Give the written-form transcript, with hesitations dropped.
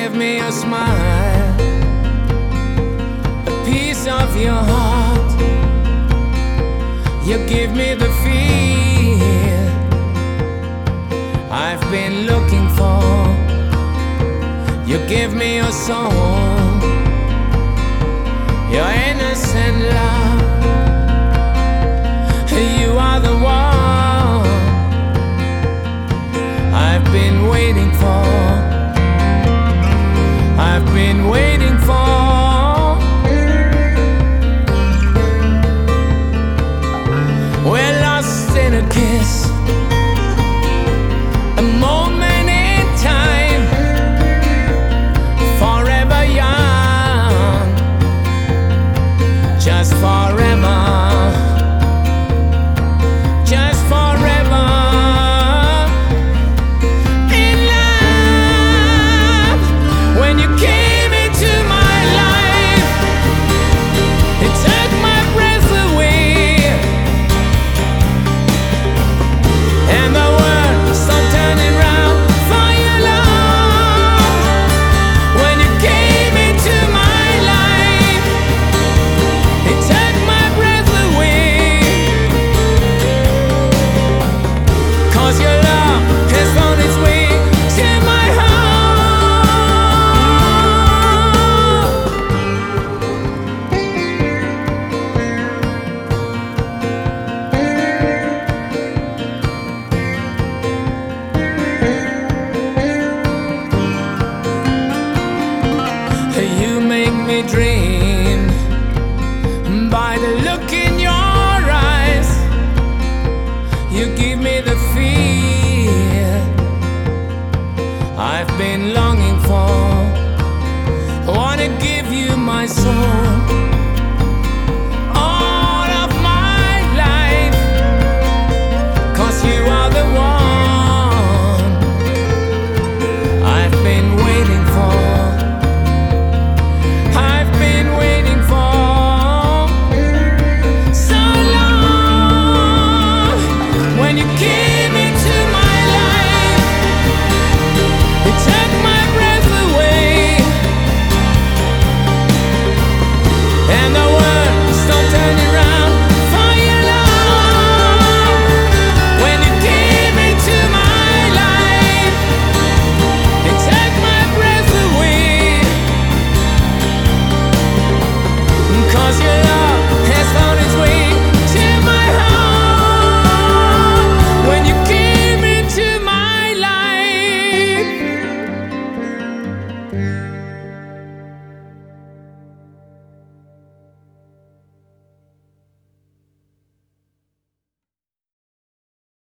give me a smile, a piece of your heart. You give me the feel I've been looking for. You give me your song, your innocent love. You are the one I've been waiting for. I've been waiting for. We're lost in a kiss.